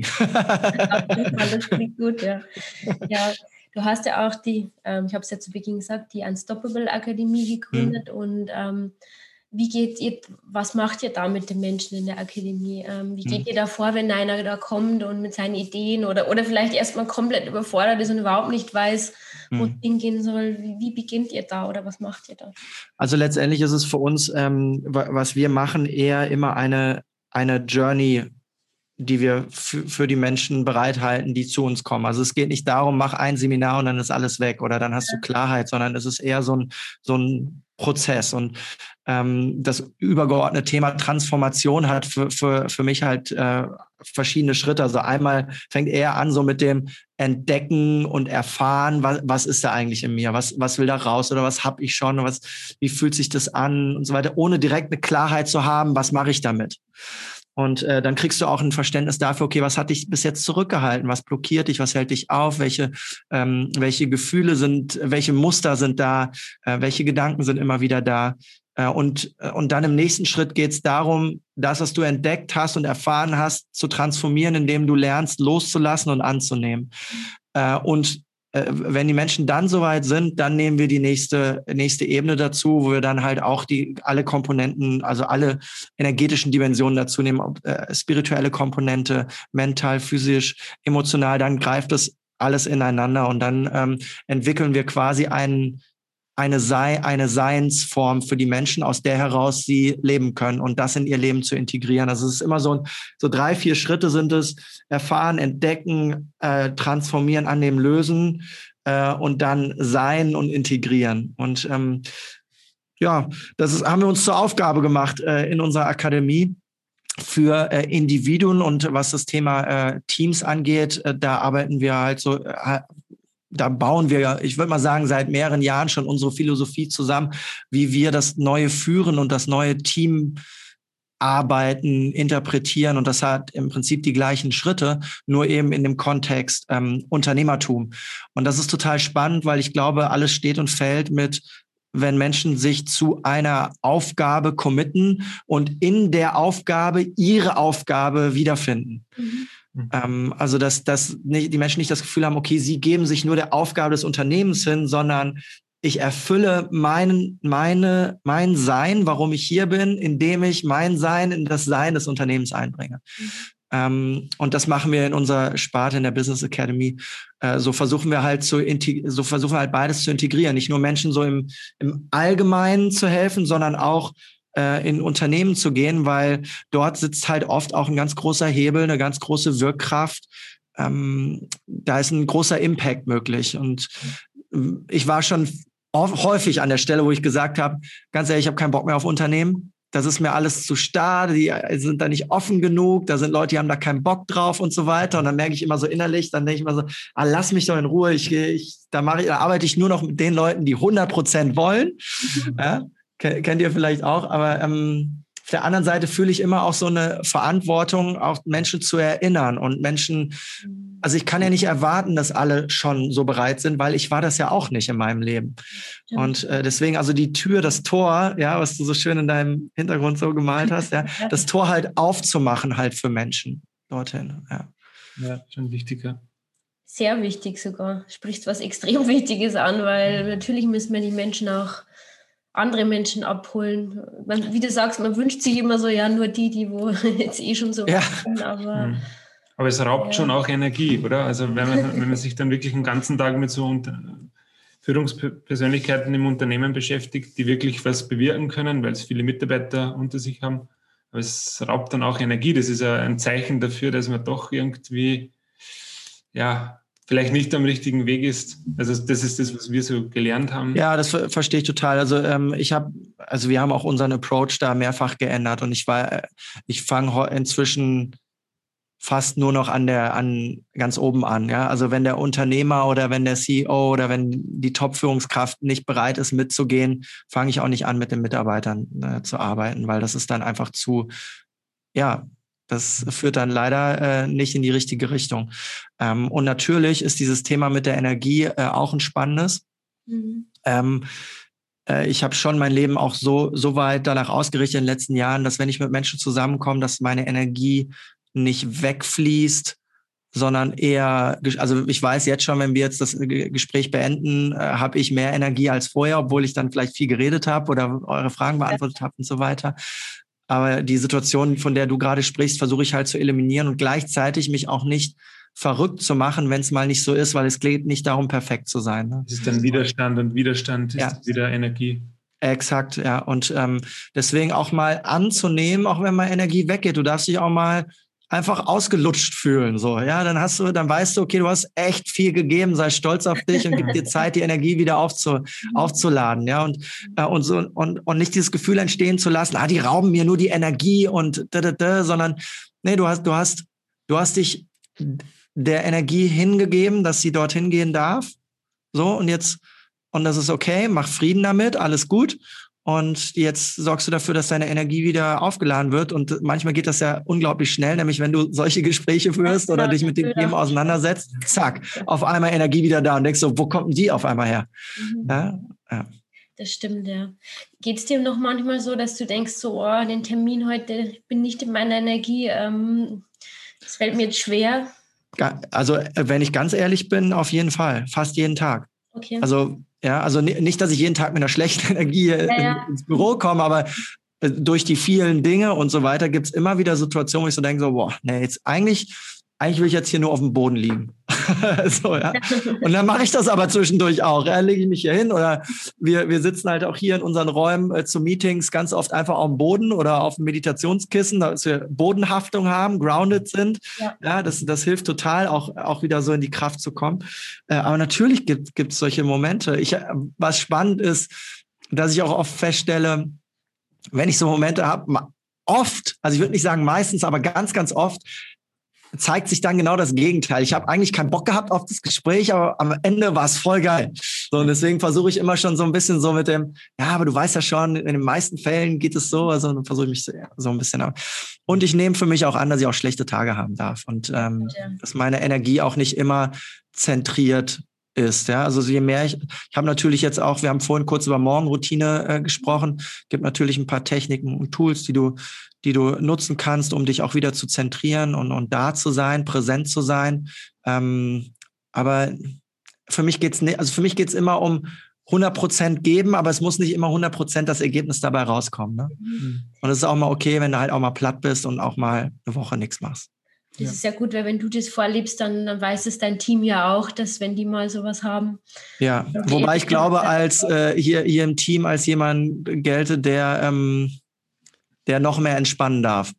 Das klingt gut, ja. Ja, du hast ja auch die, ähm, ich habe es ja zu Beginn gesagt, die Unstoppable Akademie gegründet. Mhm. Und ähm, wie geht ihr, was macht ihr da mit den Menschen in der Akademie? Ähm, wie geht hm. ihr da vor, wenn einer da kommt und mit seinen Ideen oder, oder vielleicht erstmal komplett überfordert ist und überhaupt nicht weiß, wo hm. es hingehen soll? Wie, wie beginnt ihr da oder was macht ihr da? Also letztendlich ist es für uns, ähm, was wir machen, eher immer eine, eine Journey, die wir für, für die Menschen bereithalten, die zu uns kommen. Also es geht nicht darum, mach ein Seminar und dann ist alles weg oder dann hast ja. du Klarheit, sondern es ist eher so ein, so ein Prozess. Und ähm, das übergeordnete Thema Transformation hat für, für, für mich halt äh, verschiedene Schritte. Also einmal fängt er an so mit dem Entdecken und Erfahren, was, was ist da eigentlich in mir, was, was will da raus oder was habe ich schon, was, wie fühlt sich das an und so weiter, ohne direkt eine Klarheit zu haben, was mache ich damit. Und äh, dann kriegst du auch ein Verständnis dafür, okay, was hat dich bis jetzt zurückgehalten? Was blockiert dich? Was hält dich auf? Welche, ähm, welche Gefühle sind, welche Muster sind da? Äh, welche Gedanken sind immer wieder da? Äh, und, äh, und dann im nächsten Schritt geht es darum, das, was du entdeckt hast und erfahren hast, zu transformieren, indem du lernst, loszulassen und anzunehmen. Äh, und wenn die Menschen dann soweit sind, dann nehmen wir die nächste nächste Ebene dazu, wo wir dann halt auch die alle Komponenten, also alle energetischen Dimensionen dazu nehmen, äh, spirituelle Komponente, mental, physisch, emotional, dann greift das alles ineinander und dann ähm, entwickeln wir quasi einen eine sei eine Seinsform für die Menschen, aus der heraus sie leben können und das in ihr Leben zu integrieren. Also es ist immer so so drei, vier Schritte sind es: erfahren, entdecken, äh, transformieren, annehmen, lösen äh, und dann sein und integrieren. Und ähm, ja, das ist, haben wir uns zur Aufgabe gemacht äh, in unserer Akademie. für äh, Individuen und was das Thema äh, Teams angeht, äh, da arbeiten wir halt so, äh, da bauen wir, ich würde mal sagen, seit mehreren Jahren schon unsere Philosophie zusammen, wie wir das neue Führen und das neue Team arbeiten, interpretieren, und das hat im Prinzip die gleichen Schritte, nur eben in dem Kontext ähm, Unternehmertum. Und das ist total spannend, weil ich glaube, alles steht und fällt mit, wenn Menschen sich zu einer Aufgabe committen und in der Aufgabe ihre Aufgabe wiederfinden. Mhm. Ähm, also, dass, dass nicht, die Menschen nicht das Gefühl haben, okay, sie geben sich nur der Aufgabe des Unternehmens hin, sondern ich erfülle mein, meine, mein Sein, warum ich hier bin, indem ich mein Sein in das Sein des Unternehmens einbringe. Mhm. Ähm, und das machen wir in unserer Sparte in der Business Academy. Äh, so versuchen wir halt zu so versuchen wir halt beides zu integrieren. Nicht nur Menschen so im, im Allgemeinen zu helfen, sondern auch äh, in Unternehmen zu gehen, weil dort sitzt halt oft auch ein ganz großer Hebel, eine ganz große Wirkkraft. Ähm, da ist ein großer Impact möglich. Und ich war schon häufig an der Stelle, wo ich gesagt habe, ganz ehrlich, ich habe keinen Bock mehr auf Unternehmen. Das ist mir alles zu starr, die sind da nicht offen genug, da sind Leute, die haben da keinen Bock drauf und so weiter. Und dann merke ich immer so innerlich, dann denke ich immer so, ah, lass mich doch in Ruhe. Ich, ich, da, mache ich, da arbeite ich nur noch mit den Leuten, die hundert Prozent wollen. Ja, kennt ihr vielleicht auch. Aber ähm, auf der anderen Seite fühle ich immer auch so eine Verantwortung, auch Menschen zu erinnern und Menschen. Also ich kann ja nicht erwarten, dass alle schon so bereit sind, weil ich war das ja auch nicht in meinem Leben. Stimmt. Und äh, deswegen also die Tür, das Tor, ja, was du so schön in deinem Hintergrund so gemalt hast, ja, das Tor halt aufzumachen halt für Menschen dorthin. Ja, ja, schon wichtiger. Sehr wichtig sogar. Sprichst was extrem Wichtiges an, weil natürlich müssen wir die Menschen auch andere Menschen abholen. Man, wie du sagst, man wünscht sich immer so, ja, nur die, die wo jetzt eh schon so ja. sind, aber... Mhm. Aber es raubt ja. schon auch Energie, oder? Also wenn man, wenn man sich dann wirklich den ganzen Tag mit so unter, Führungspersönlichkeiten im Unternehmen beschäftigt, die wirklich was bewirken können, weil es viele Mitarbeiter unter sich haben. Aber es raubt dann auch Energie. Das ist ja ein Zeichen dafür, dass man doch irgendwie, ja, vielleicht nicht am richtigen Weg ist. Also das ist das, was wir so gelernt haben. Ja, das ver- verstehe ich total. Also ähm, ich habe, also wir haben auch unseren Approach da mehrfach geändert und ich war, ich fange inzwischen fast nur noch an der, an ganz oben an, ja. Also wenn der Unternehmer oder wenn der C E O oder wenn die Top-Führungskraft nicht bereit ist mitzugehen, fange ich auch nicht an, mit den Mitarbeitern äh, zu arbeiten, weil das ist dann einfach zu, ja, das führt dann leider äh, nicht in die richtige Richtung. Ähm, und natürlich ist dieses Thema mit der Energie äh, auch ein spannendes. Mhm. Ähm, äh, ich habe schon mein Leben auch so, so weit danach ausgerichtet in den letzten Jahren, dass wenn ich mit Menschen zusammenkomme, dass meine Energie nicht wegfließt, sondern eher, also ich weiß jetzt schon, wenn wir jetzt das Gespräch beenden, äh, habe ich mehr Energie als vorher, obwohl ich dann vielleicht viel geredet habe oder eure Fragen beantwortet habe und so weiter. Aber die Situation, von der du gerade sprichst, versuche ich halt zu eliminieren und gleichzeitig mich auch nicht verrückt zu machen, wenn es mal nicht so ist, weil es geht nicht darum, perfekt zu sein. Ne? Es ist dann Widerstand und Widerstand ist ja. wieder Energie. Exakt, ja. Und ähm, deswegen auch mal anzunehmen, auch wenn mal Energie weggeht. Du darfst dich auch mal einfach ausgelutscht fühlen, so, ja, dann hast du, dann weißt du, okay, du hast echt viel gegeben, sei stolz auf dich und gib dir Zeit, die Energie wieder aufzu, aufzuladen, ja, und, äh, und so, und, und nicht dieses Gefühl entstehen zu lassen, ah, die rauben mir nur die Energie und da, da, da, sondern, nee, du hast, du hast, du hast dich der Energie hingegeben, dass sie dorthin gehen darf, so, und jetzt, und das ist okay, mach Frieden damit, alles gut. Und jetzt sorgst du dafür, dass deine Energie wieder aufgeladen wird. Und manchmal geht das ja unglaublich schnell, nämlich wenn du solche Gespräche führst oder dich mit den Themen auseinandersetzt, zack, auf einmal Energie wieder da und denkst so, wo kommt denn die auf einmal her? Mhm. Ja, ja. Das stimmt, ja. Geht es dir noch manchmal so, dass du denkst, so, oh, den Termin heute, ich bin nicht in meiner Energie, ähm, das fällt mir jetzt schwer? Also, wenn ich ganz ehrlich bin, auf jeden Fall, fast jeden Tag. Okay. Also, ja, also nicht, dass ich jeden Tag mit einer schlechten Energie ja, ja. ins Büro komme, aber durch die vielen Dinge und so weiter gibt es immer wieder Situationen, wo ich so denke, so, boah, nee, jetzt eigentlich, eigentlich will ich jetzt hier nur auf dem Boden liegen. so, ja. Und dann mache ich das aber zwischendurch auch. Ja, lege ich mich hier hin oder wir, wir sitzen halt auch hier in unseren Räumen äh, zu Meetings ganz oft einfach auf dem Boden oder auf dem Meditationskissen, dass wir Bodenhaftung haben, grounded sind. Ja, ja das, das hilft total, auch, auch wieder so in die Kraft zu kommen. Äh, aber natürlich gibt es solche Momente. Ich, was spannend ist, dass ich auch oft feststelle, wenn ich so Momente habe, oft, also ich würde nicht sagen meistens, aber ganz, ganz oft zeigt sich dann genau das Gegenteil. Ich habe eigentlich keinen Bock gehabt auf das Gespräch, aber am Ende war es voll geil. So, und deswegen versuche ich immer schon so ein bisschen so mit dem, ja, aber du weißt ja schon, in den meisten Fällen geht es so, also versuche ich mich so, ja, so ein bisschen ab. Und ich nehme für mich auch an, dass ich auch schlechte Tage haben darf und ähm, ja. dass meine Energie auch nicht immer zentriert ist. Ja, also je mehr ich, ich habe natürlich jetzt auch, wir haben vorhin kurz über Morgenroutine äh, gesprochen, gibt natürlich ein paar Techniken und Tools, die du die du nutzen kannst, um dich auch wieder zu zentrieren und, und da zu sein, präsent zu sein. Ähm, aber für mich geht's nicht, also für mich geht's immer um hundert Prozent geben, aber es muss nicht immer hundert Prozent das Ergebnis dabei rauskommen. Ne? Mhm. Und es ist auch mal okay, wenn du halt auch mal platt bist und auch mal eine Woche nichts machst. Das ja. ist ja gut, weil wenn du das vorlebst, dann, dann weiß es dein Team ja auch, dass wenn die mal sowas haben. Ja, wobei ich glaube, als äh, hier, hier im Team als jemand gelte, der ähm, der noch mehr entspannen darf.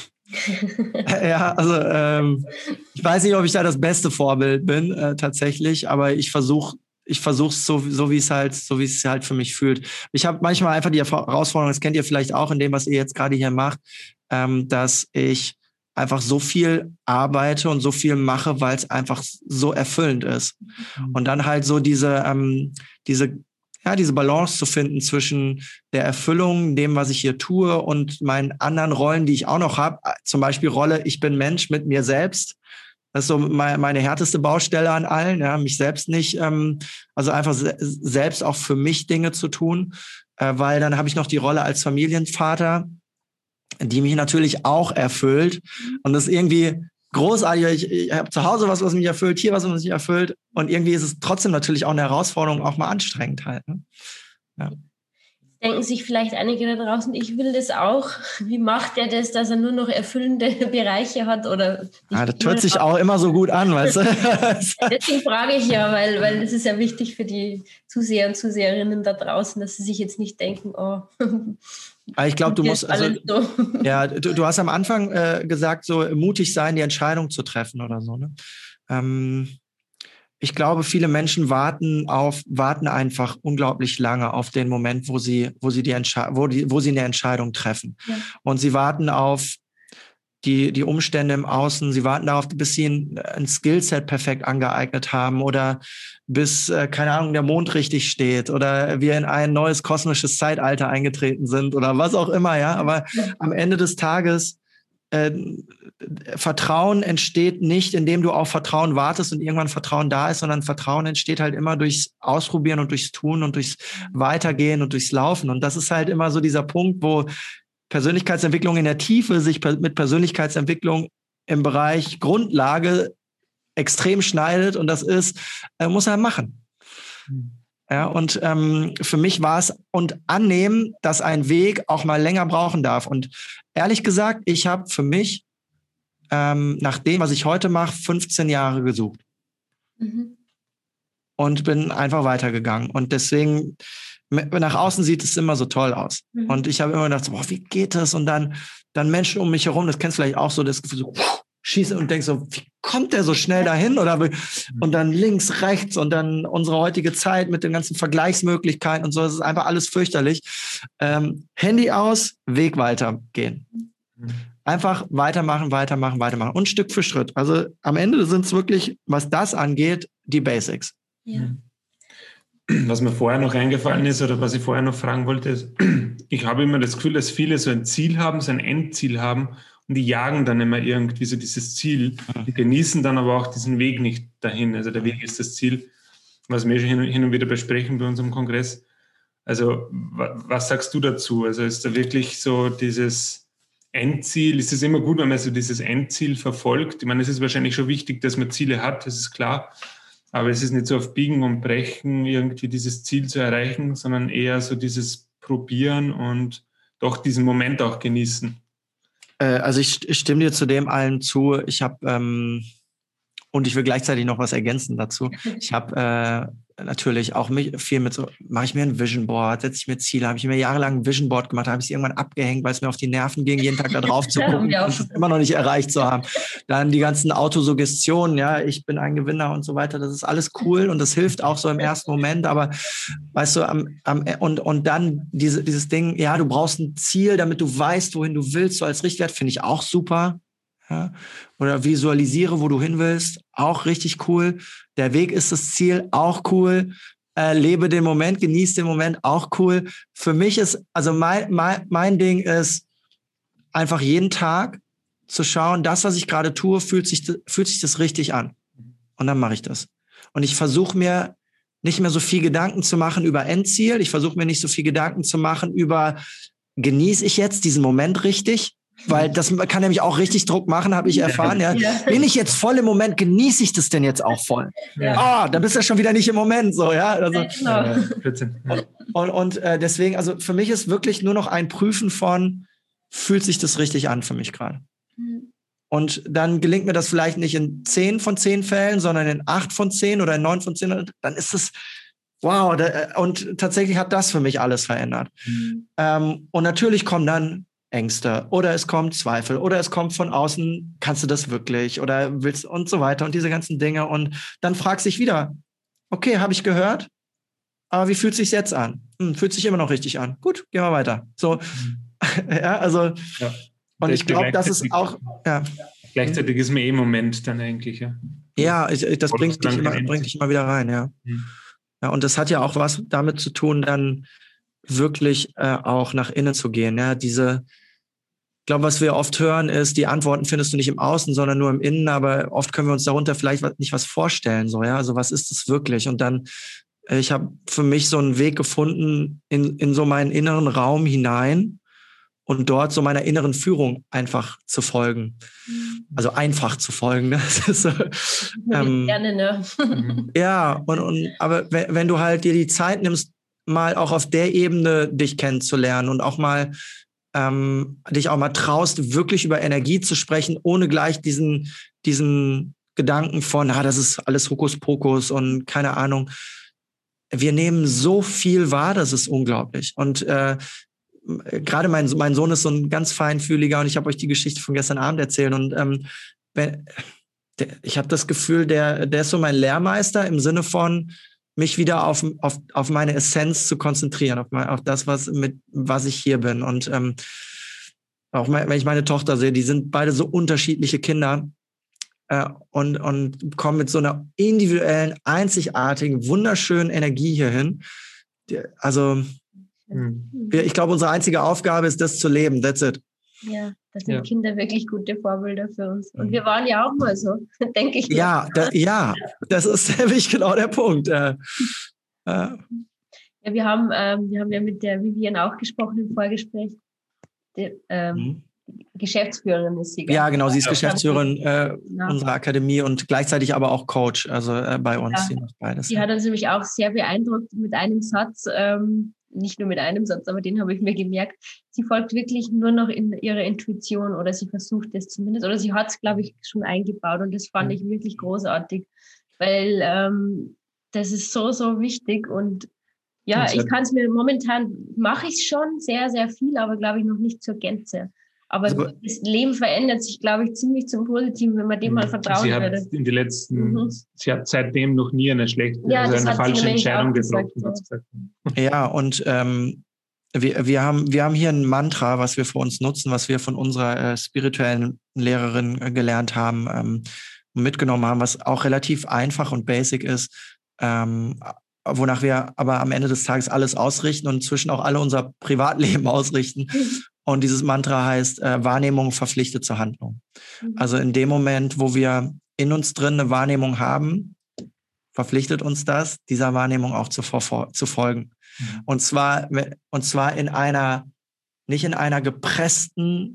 Ja, also ähm, ich weiß nicht, ob ich da das beste Vorbild bin, äh, tatsächlich, aber ich versuche ich versuche es so, so wie es halt, so wie es halt für mich fühlt. Ich habe manchmal einfach die Herausforderung, das kennt ihr vielleicht auch in dem, was ihr jetzt gerade hier macht, ähm, dass ich einfach so viel arbeite und so viel mache, weil es einfach so erfüllend ist. Mhm. Und dann halt so diese, ähm, diese Ja, diese Balance zu finden zwischen der Erfüllung, dem, was ich hier tue und meinen anderen Rollen, die ich auch noch habe. Zum Beispiel Rolle, ich bin Mensch mit mir selbst. Das ist so meine, meine härteste Baustelle an allen, ja, mich selbst nicht, ähm, also einfach se- selbst auch für mich Dinge zu tun, äh, weil dann habe ich noch die Rolle als Familienvater, die mich natürlich auch erfüllt. Und das ist irgendwie großartig. Ich, ich habe zu Hause was, was mich erfüllt, hier was, was mich erfüllt. Und irgendwie ist es trotzdem natürlich auch eine Herausforderung, auch mal anstrengend halt. Ne? Ja. Denken sich vielleicht einige da draußen, ich will das auch. Wie macht er das, dass er nur noch erfüllende Bereiche hat? Oder ja, das hört sich auch immer so gut an, weißt du? Deswegen frage ich ja, weil, weil das ist ja wichtig für die Zuseher und Zuseherinnen da draußen, dass sie sich jetzt nicht denken, oh... Ich glaube, du musst, also, so. ja, du, du hast am Anfang äh, gesagt, so mutig sein, die Entscheidung zu treffen oder so. Ne? Ähm, ich glaube, viele Menschen warten auf, warten einfach unglaublich lange auf den Moment, wo sie, wo sie die Entsche- wo die, wo sie eine Entscheidung treffen. Ja. Und sie warten auf die, die Umstände im Außen. Sie warten darauf, bis sie ein, ein Skillset perfekt angeeignet haben oder bis, äh, keine Ahnung, der Mond richtig steht oder wir in ein neues kosmisches Zeitalter eingetreten sind oder was auch immer, ja. Aber am Ende des Tages, äh, Vertrauen entsteht nicht, indem du auf Vertrauen wartest und irgendwann Vertrauen da ist, sondern Vertrauen entsteht halt immer durchs Ausprobieren und durchs Tun und durchs Weitergehen und durchs Laufen. Und das ist halt immer so dieser Punkt, wo Persönlichkeitsentwicklung in der Tiefe sich mit Persönlichkeitsentwicklung im Bereich Grundlage extrem schneidet und das ist, äh, muss er machen. Mhm. Ja, und ähm, für mich war es und annehmen, dass ein Weg auch mal länger brauchen darf. Und ehrlich gesagt, ich habe für mich ähm, nach dem, was ich heute mache, fünfzehn Jahre gesucht. Mhm. Und bin einfach weitergegangen. Und deswegen nach außen sieht es immer so toll aus. Mhm. Und ich habe immer gedacht, boah, wie geht das? Und dann, dann Menschen um mich herum, das kennst du vielleicht auch so, das Gefühl so, schieße und denkst so, wie kommt der so schnell dahin? Oder, und dann links, rechts und dann unsere heutige Zeit mit den ganzen Vergleichsmöglichkeiten und so, das ist einfach alles fürchterlich. Ähm, Handy aus, Weg weitergehen. Mhm. Einfach weitermachen, weitermachen, weitermachen und Stück für Schritt. Also am Ende sind es wirklich, was das angeht, die Basics. Ja. Was mir vorher noch eingefallen ist oder was ich vorher noch fragen wollte, ist, ich habe immer das Gefühl, dass viele so ein Ziel haben, so ein Endziel haben und die jagen dann immer irgendwie so dieses Ziel. Die genießen dann aber auch diesen Weg nicht dahin. Also der Weg ist das Ziel, was wir schon hin und wieder besprechen bei unserem Kongress. Also was sagst du dazu? Also ist da wirklich so dieses Endziel, ist es immer gut, wenn man so dieses Endziel verfolgt? Ich meine, es ist wahrscheinlich schon wichtig, dass man Ziele hat, das ist klar. Aber es ist nicht so auf Biegen und Brechen, irgendwie dieses Ziel zu erreichen, sondern eher so dieses Probieren und doch diesen Moment auch genießen. Äh, also ich, ich stimme dir zu dem allen zu. Ich habe ähm, Und ich will gleichzeitig noch was ergänzen dazu. Ich habe äh, natürlich auch mich viel mit so, mache ich mir ein Vision Board, setze ich mir Ziele, habe ich mir jahrelang ein Vision Board gemacht, habe ich es irgendwann abgehängt, weil es mir auf die Nerven ging, jeden Tag da drauf zu gucken und es immer noch nicht erreicht zu haben. Dann die ganzen Autosuggestionen, ja, ich bin ein Gewinner und so weiter, das ist alles cool und das hilft auch so im ersten Moment, aber weißt du, am, am, und, und dann diese, dieses Ding, ja, du brauchst ein Ziel, damit du weißt, wohin du willst, so als Richtwert, finde ich auch super. Ja, oder visualisiere, wo du hin willst, auch richtig cool. Der Weg ist das Ziel, auch cool. Äh, lebe den Moment, genieße den Moment, auch cool. Für mich ist, also mein, mein, mein Ding ist, einfach jeden Tag zu schauen, das, was ich gerade tue, fühlt sich, fühlt sich das richtig an. Und dann mache ich das. Und ich versuche mir nicht mehr so viel Gedanken zu machen über Endziel. Ich versuche mir nicht so viel Gedanken zu machen über, genieße ich jetzt diesen Moment richtig? Weil das kann nämlich auch richtig Druck machen, habe ich erfahren. Ja. Ja. Bin ich jetzt voll im Moment, genieße ich das denn jetzt auch voll? Ja. Ah, da bist du ja schon wieder nicht im Moment. So, ja? Also, ja, genau. Und, und äh, deswegen, also für mich ist wirklich nur noch ein Prüfen von, fühlt sich das richtig an für mich gerade? Mhm. Und dann gelingt mir das vielleicht nicht in zehn von zehn Fällen, sondern in acht von zehn oder in neun von zehn. Dann ist es, wow. Da, und tatsächlich hat das für mich alles verändert. Mhm. Ähm, und natürlich kommen dann Ängste oder es kommt Zweifel oder es kommt von außen, kannst du das wirklich oder willst und so weiter und diese ganzen Dinge und dann fragst du dich wieder, okay, habe ich gehört, aber wie fühlt es sich jetzt an? Hm, fühlt sich immer noch richtig an. Gut, gehen wir weiter. So, mhm. ja, also ja. Und ich glaube, das ist auch ja. Gleichzeitig ist mir eh im Moment dann eigentlich, ja. Ja, ich, ich, das bringt dich, immer, bringt dich immer wieder rein, ja. Mhm. Ja, und das hat ja auch was damit zu tun, dann wirklich äh, auch nach innen zu gehen, ja, diese Ich glaube, was wir oft hören, ist, die Antworten findest du nicht im Außen, sondern nur im Innen. Aber oft können wir uns darunter vielleicht nicht was vorstellen. So, ja, also was ist das wirklich? Und dann, ich habe für mich so einen Weg gefunden in, in so meinen inneren Raum hinein und dort so meiner inneren Führung einfach zu folgen. Also einfach zu folgen. Ne? Das ist so, ähm, gerne, ne? Ja, und, und aber wenn, wenn du halt dir die Zeit nimmst, mal auch auf der Ebene dich kennenzulernen und auch mal Ähm, dich auch mal traust, wirklich über Energie zu sprechen, ohne gleich diesen, diesen Gedanken von, ah, das ist alles Hokuspokus und keine Ahnung. Wir nehmen so viel wahr, das ist unglaublich. Und äh, gerade mein, mein Sohn ist so ein ganz feinfühliger und ich habe euch die Geschichte von gestern Abend erzählt und ähm, wenn, der, ich habe das Gefühl, der, der ist so mein Lehrmeister im Sinne von, mich wieder auf, auf, auf meine Essenz zu konzentrieren, auf, mein, auf das, was, mit, was ich hier bin. Und ähm, auch mein, wenn ich meine Tochter sehe, die sind beide so unterschiedliche Kinder äh, und, und kommen mit so einer individuellen, einzigartigen, wunderschönen Energie hierhin. Die, also mhm. wir, ich glaube, unsere einzige Aufgabe ist, das zu leben. That's it. Ja, das sind ja. Kinder wirklich gute Vorbilder für uns. Und wir waren ja auch mal so, denke ich. Ja, da, ja, das ist nämlich genau der Punkt. Äh, äh. Ja, wir haben, ähm, wir haben ja mit der Vivian auch gesprochen im Vorgespräch. Die, ähm, mhm. Geschäftsführerin ist sie. Ja, genau, sie ist ja. Geschäftsführerin äh, ja. unserer Akademie und gleichzeitig aber auch Coach, also äh, bei uns. Ja. Sie macht beides. Die hat uns nämlich auch sehr beeindruckt mit einem Satz, ähm, nicht nur mit einem Satz, aber den habe ich mir gemerkt. Sie folgt wirklich nur noch in ihrer Intuition oder sie versucht es zumindest oder sie hat es, glaube ich, schon eingebaut und das fand ich wirklich großartig, weil ähm, das ist so, so wichtig und ja, ich kann es mir momentan, mache ich es schon sehr, sehr viel, aber glaube ich noch nicht zur Gänze. Aber also, das Leben verändert sich, glaube ich, ziemlich zum Positiven, wenn man dem mal vertrauen sie hat würde. In die letzten, mhm. Sie hat seitdem noch nie eine schlechte, ja, also eine falsche Entscheidung getroffen. Gesagt, ja. ja, und ähm, wir, wir, haben, wir haben hier ein Mantra, was wir für uns nutzen, was wir von unserer äh, spirituellen Lehrerin äh, gelernt haben, ähm, mitgenommen haben, was auch relativ einfach und basic ist, ähm, wonach wir aber am Ende des Tages alles ausrichten und inzwischen auch alle unser Privatleben ausrichten. Und dieses Mantra heißt, äh, Wahrnehmung verpflichtet zur Handlung. Mhm. Also in dem Moment, wo wir in uns drin eine Wahrnehmung haben, verpflichtet uns das, dieser Wahrnehmung auch zu, vor, zu folgen. Mhm. Und zwar, und zwar in einer, nicht in einer gepressten,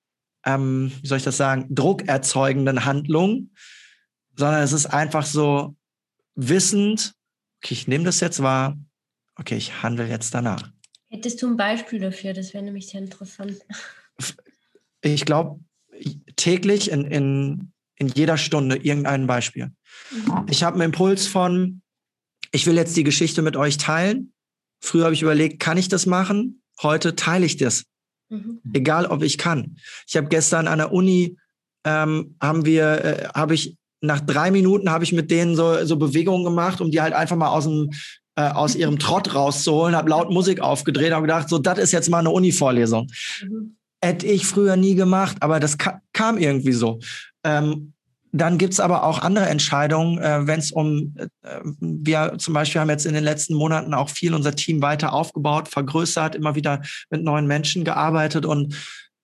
ähm, wie soll ich das sagen, druckerzeugenden Handlung, sondern es ist einfach so wissend, okay, ich nehme das jetzt wahr, okay, ich handle jetzt danach. Hättest du ein Beispiel dafür? Das wäre nämlich sehr interessant. Ich glaube, täglich in, in, in jeder Stunde irgendein Beispiel. Mhm. Ich habe einen Impuls von, ich will jetzt die Geschichte mit euch teilen. Früher habe ich überlegt, kann ich das machen? Heute teile ich das. Mhm. Egal, ob ich kann. Ich habe gestern an der Uni, ähm, haben wir, äh, habe ich, nach drei Minuten habe ich mit denen so, so Bewegungen gemacht, um die halt einfach mal aus dem, äh, aus ihrem Trott rauszuholen, habe laut Musik aufgedreht, habe gedacht, so, das ist jetzt mal eine Uni-Vorlesung. Mhm. Hätte ich früher nie gemacht, aber das ka- kam irgendwie so. Ähm, Dann gibt's aber auch andere Entscheidungen, äh, wenn es um, äh, wir zum Beispiel haben jetzt in den letzten Monaten auch viel unser Team weiter aufgebaut, vergrößert, immer wieder mit neuen Menschen gearbeitet und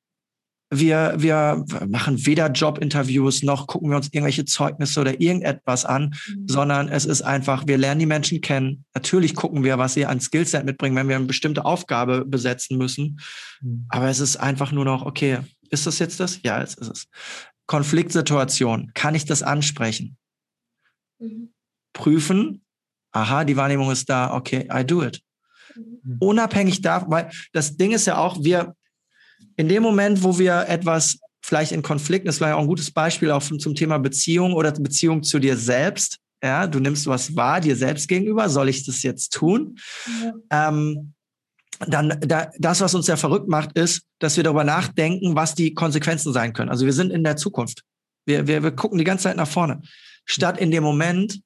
wir, wir machen weder Jobinterviews noch gucken wir uns irgendwelche Zeugnisse oder irgendetwas an, mhm. sondern es ist einfach, wir lernen die Menschen kennen. Natürlich gucken wir, was sie an Skillset mitbringen, wenn wir eine bestimmte Aufgabe besetzen müssen. Mhm. Aber es ist einfach nur noch, okay, ist das jetzt das? Ja, jetzt ist es. Konfliktsituation, kann ich das ansprechen? Mhm. Prüfen, aha, die Wahrnehmung ist da, okay, I do it. Mhm. Unabhängig davon, weil das Ding ist ja auch, wir, in dem Moment, wo wir etwas vielleicht in Konflikt, das war ja auch ein gutes Beispiel auch zum Thema Beziehung oder Beziehung zu dir selbst, ja, du nimmst was wahr, dir selbst gegenüber, soll ich das jetzt tun? Ja. Ähm, dann da, das, was uns ja verrückt macht, ist, dass wir darüber nachdenken, was die Konsequenzen sein können. Also wir sind in der Zukunft. Wir, wir, wir gucken die ganze Zeit nach vorne. Statt in dem Moment,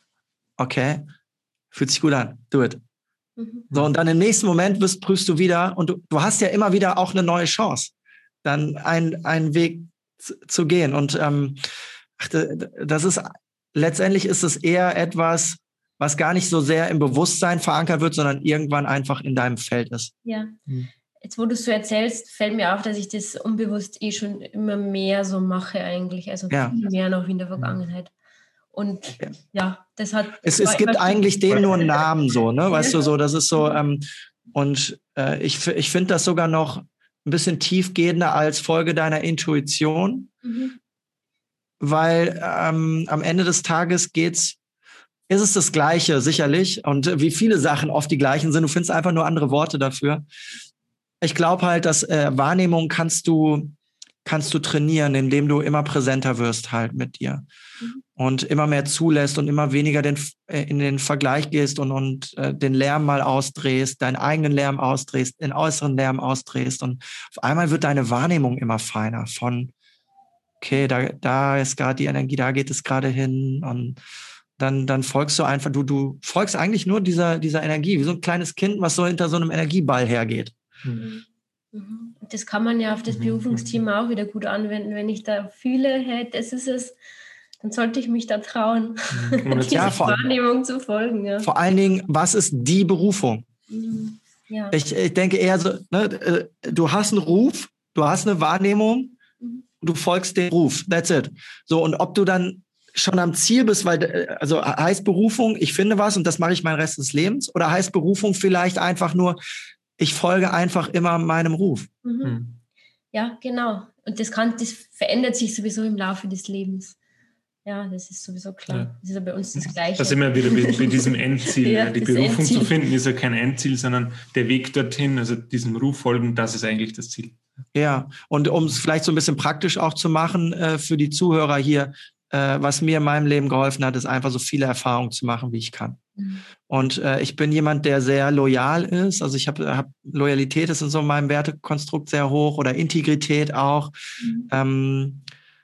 okay, fühlt sich gut an, do it. Mhm. So, und dann im nächsten Moment wirst, prüfst du wieder und du, du hast ja immer wieder auch eine neue Chance, dann einen, einen Weg zu, zu gehen. Und ähm, das ist, letztendlich ist es eher etwas, was gar nicht so sehr im Bewusstsein verankert wird, sondern irgendwann einfach in deinem Feld ist. Ja, jetzt wo du es so erzählst, fällt mir auf, dass ich das unbewusst eh schon immer mehr so mache eigentlich, also ja. viel mehr noch wie in der Vergangenheit. Und ja, ja das hat... Es, es gibt eigentlich dem nur einen Namen so, ne, weißt ja. du, so, das ist so, ähm, und äh, ich, ich finde das sogar noch ein bisschen tiefgehender als Folge deiner Intuition, mhm. weil ähm, am Ende des Tages geht's ist es das Gleiche, sicherlich. Und wie viele Sachen oft die gleichen sind, du findest einfach nur andere Worte dafür. Ich glaube halt, dass äh, Wahrnehmung kannst du, kannst du trainieren, indem du immer präsenter wirst halt mit dir. Mhm. Und immer mehr zulässt und immer weniger den, äh, in den Vergleich gehst und, und äh, den Lärm mal ausdrehst, deinen eigenen Lärm ausdrehst, den äußeren Lärm ausdrehst. Und auf einmal wird deine Wahrnehmung immer feiner von, okay, da, da ist gerade die Energie, da geht es gerade hin und Dann, dann folgst du einfach, du, du folgst eigentlich nur dieser, dieser Energie, wie so ein kleines Kind, was so hinter so einem Energieball hergeht. Mhm. Das kann man ja auf das Berufungsthema auch wieder gut anwenden. Wenn ich da fühle, hey, das ist es, dann sollte ich mich da trauen, mhm. dieser ja, Wahrnehmung zu folgen. Ja. Vor allen Dingen, was ist die Berufung? Mhm. Ja. Ich, ich denke eher so, ne, du hast einen Ruf, du hast eine Wahrnehmung, mhm. du folgst dem Ruf, that's it. So, und ob du dann schon am Ziel bist, weil, also heißt Berufung, ich finde was und das mache ich meinen Rest des Lebens, oder heißt Berufung vielleicht einfach nur, ich folge einfach immer meinem Ruf? Mhm. Ja, genau. Und das kann, das verändert sich sowieso im Laufe des Lebens. Ja, das ist sowieso klar. Ja. Das ist ja bei uns das Gleiche. Da sind wir wieder bei, bei diesem Endziel. Ja, die Berufung Endziel. Zu finden ist ja kein Endziel, sondern der Weg dorthin, also diesem Ruf folgen, das ist eigentlich das Ziel. Ja, und um es vielleicht so ein bisschen praktisch auch zu machen äh, für die Zuhörer hier, was mir in meinem Leben geholfen hat, ist einfach so viele Erfahrungen zu machen, wie ich kann. Mhm. Und äh, ich bin jemand, der sehr loyal ist. Also ich habe hab Loyalität ist in so meinem Wertekonstrukt sehr hoch oder Integrität auch. Mhm. Ähm,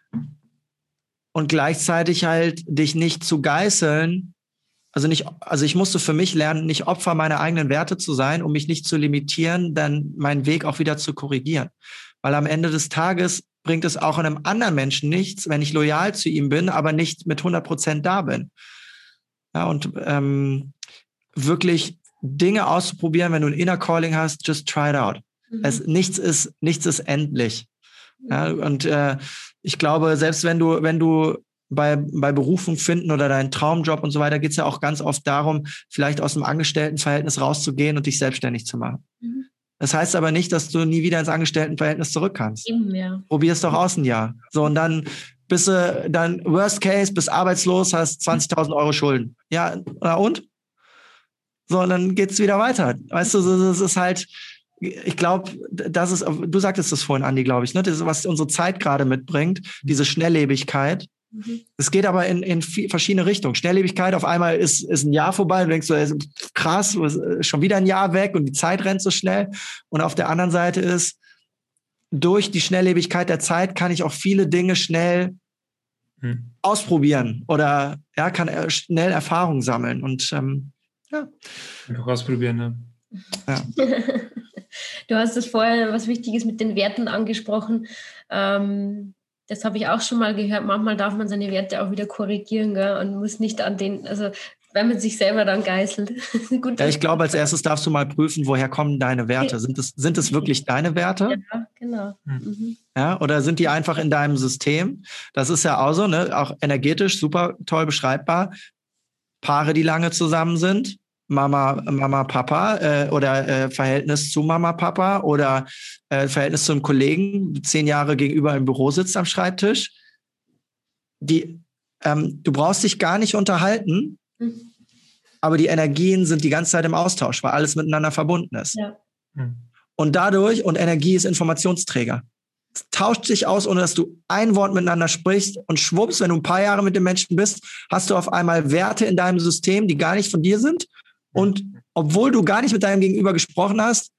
und gleichzeitig halt dich nicht zu geißeln. Also nicht, also ich musste für mich lernen, nicht Opfer meiner eigenen Werte zu sein, um mich nicht zu limitieren, dann meinen Weg auch wieder zu korrigieren. Weil am Ende des Tages bringt es auch einem anderen Menschen nichts, wenn ich loyal zu ihm bin, aber nicht mit hundert Prozent da bin. Ja, und ähm, wirklich Dinge auszuprobieren, wenn du ein Inner Calling hast, just try it out. Mhm. Es, nichts ist, nichts ist endlich. Ja, und äh, ich glaube, selbst wenn du, wenn du bei, bei Berufung finden oder deinen Traumjob und so weiter, geht es ja auch ganz oft darum, vielleicht aus dem Angestelltenverhältnis rauszugehen und dich selbstständig zu machen. Mhm. Das heißt aber nicht, dass du nie wieder ins Angestelltenverhältnis zurück kannst. Eben, ja. Probier es doch aus ein Jahr. So, und dann bist du, dann Worst Case, bist arbeitslos, hast zwanzigtausend Euro Schulden. Ja, na und? So, und dann geht's wieder weiter. Weißt du, das ist halt, ich glaube, das ist, du sagtest das vorhin, Andi, glaube ich, ne? Das ist, was unsere Zeit gerade mitbringt, diese Schnelllebigkeit. Es mhm. geht aber in, in verschiedene Richtungen. Schnelllebigkeit, auf einmal ist, ist ein Jahr vorbei und du denkst so, krass, schon wieder ein Jahr weg und die Zeit rennt so schnell. Und auf der anderen Seite ist, durch die Schnelllebigkeit der Zeit kann ich auch viele Dinge schnell hm. ausprobieren oder ja, kann schnell Erfahrung sammeln und ähm, ja. Einfach ausprobieren, ne? Ja. Du hast es vorher was Wichtiges mit den Werten angesprochen. Ähm, das habe ich auch schon mal gehört. Manchmal darf man seine Werte auch wieder korrigieren, gell? Und muss nicht an den, also wenn man sich selber dann geißelt. Gut, ja, ich glaube, als erstes darfst du mal prüfen, woher kommen deine Werte? Sind es, sind es wirklich deine Werte? Ja, genau. Mhm. Ja, oder sind die einfach in deinem System? Das ist ja auch so, ne? Auch energetisch super toll beschreibbar. Paare, die lange zusammen sind, Mama, Mama, Papa äh, oder äh, Verhältnis zu Mama, Papa oder äh, Verhältnis zum Kollegen, zehn Jahre gegenüber im Büro sitzt am Schreibtisch. Die, ähm, du brauchst dich gar nicht unterhalten, mhm. aber die Energien sind die ganze Zeit im Austausch, weil alles miteinander verbunden ist. Ja. Mhm. Und dadurch, und Energie ist Informationsträger. Es tauscht sich aus, ohne dass du ein Wort miteinander sprichst und schwupps, wenn du ein paar Jahre mit dem Menschen bist, hast du auf einmal Werte in deinem System, die gar nicht von dir sind. Und obwohl du gar nicht mit deinem Gegenüber gesprochen hast,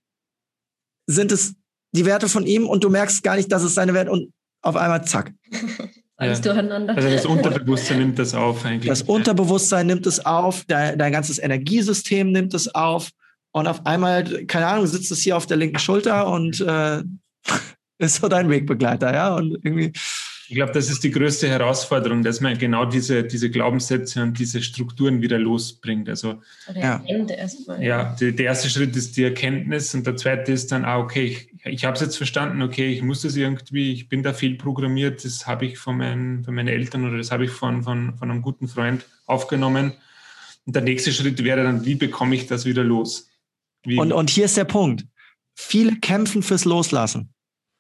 sind es die Werte von ihm und du merkst gar nicht, dass es seine Werte und auf einmal zack. Alles ja. durcheinander. Also das Unterbewusstsein nimmt das auf eigentlich. Das Unterbewusstsein nimmt es auf, dein, dein ganzes Energiesystem nimmt es auf und auf einmal, keine Ahnung, sitzt es hier auf der linken Schulter und äh, ist so dein Wegbegleiter, ja, und irgendwie. Ich glaube, das ist die größte Herausforderung, dass man genau diese, diese Glaubenssätze und diese Strukturen wieder losbringt. Also, ja, erstmal. Ja, der, der erste Schritt ist die Erkenntnis und der zweite ist dann, ah, okay, ich, ich habe es jetzt verstanden, okay, ich muss das irgendwie, ich bin da fehlprogrammiert, das habe ich von meinen, von meinen Eltern oder das habe ich von, von, von einem guten Freund aufgenommen. Und der nächste Schritt wäre dann, wie bekomme ich das wieder los? Wie? Und, und hier ist der Punkt. Viele kämpfen fürs Loslassen.